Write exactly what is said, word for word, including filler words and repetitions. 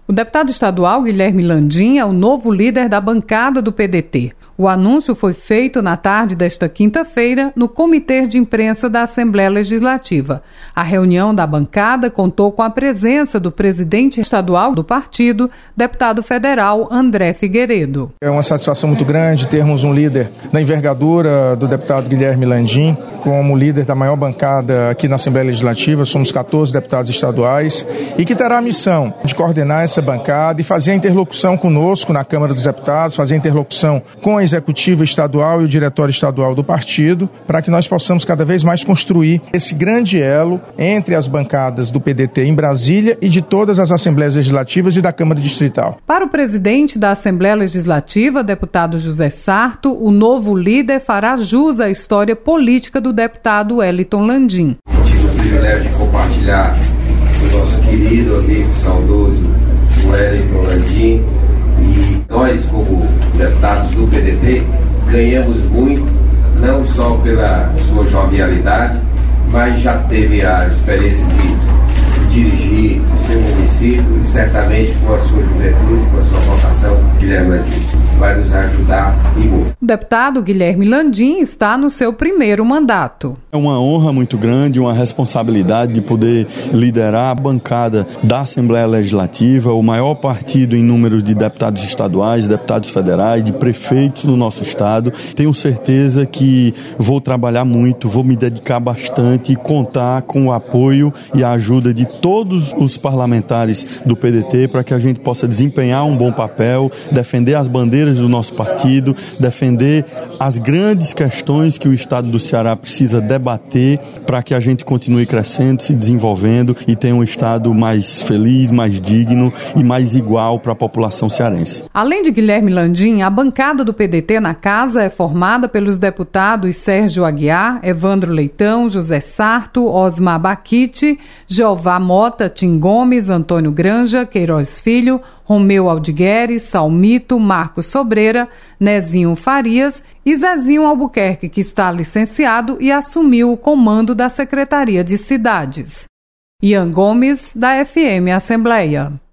O deputado estadual Guilherme Landim é o novo líder da bancada do P D T. O anúncio foi feito na tarde desta quinta-feira no Comitê de Imprensa da Assembleia Legislativa. A reunião da bancada contou com a presença do presidente estadual do partido, deputado federal André Figueiredo. É uma satisfação muito grande termos um líder da envergadura do deputado Guilherme Landim como líder da maior bancada aqui na Assembleia Legislativa. Somos quatorze deputados estaduais e que terá a missão de coordenar essa bancada e fazer a interlocução conosco na Câmara dos Deputados, fazer a interlocução com a Executiva Estadual e o Diretório Estadual do partido, para que nós possamos cada vez mais construir esse grande elo entre as bancadas do P D T em Brasília e de todas as Assembleias Legislativas e da Câmara Distrital. Para o presidente da Assembleia Legislativa, deputado José Sarto, o novo líder fará jus à história política do deputado Wellington Landim. Tive o privilégio de compartilhar com o nosso querido amigo saudoso Wellington Landim, e nós, como deputados do P D T, ganhamos muito, não só pela sua jovialidade, mas já teve a experiência de dirigir o seu município e certamente com a sua juventude, com a sua vocação, Guilherme Landim vai nos ajudar e muito. O deputado Guilherme Landim está no seu primeiro mandato. É uma honra muito grande, uma responsabilidade de poder liderar a bancada da Assembleia Legislativa, o maior partido em número de deputados estaduais, deputados federais, de prefeitos do nosso estado. Tenho certeza que vou trabalhar muito, vou me dedicar bastante e contar com o apoio e a ajuda de todos os parlamentares do P D T para que a gente possa desempenhar um bom papel, defender as bandeiras do nosso partido, defender as grandes questões que o estado do Ceará precisa debater para que a gente continue crescendo, se desenvolvendo e tenha um estado mais feliz, mais digno e mais igual para a população cearense. Além de Guilherme Landim, a bancada do P D T na casa é formada pelos deputados Sérgio Aguiar, Evandro Leitão, José Sarto, Osmar Baquite, Jeová Mota, Tim Gomes, Antônio Granja, Queiroz Filho, Romeu Aldigueri, Salmito, Marcos Sobreira, Nezinho Farias e Zezinho Albuquerque, que está licenciado e assumiu o comando da Secretaria de Cidades. Ian Gomes, da F M Assembleia.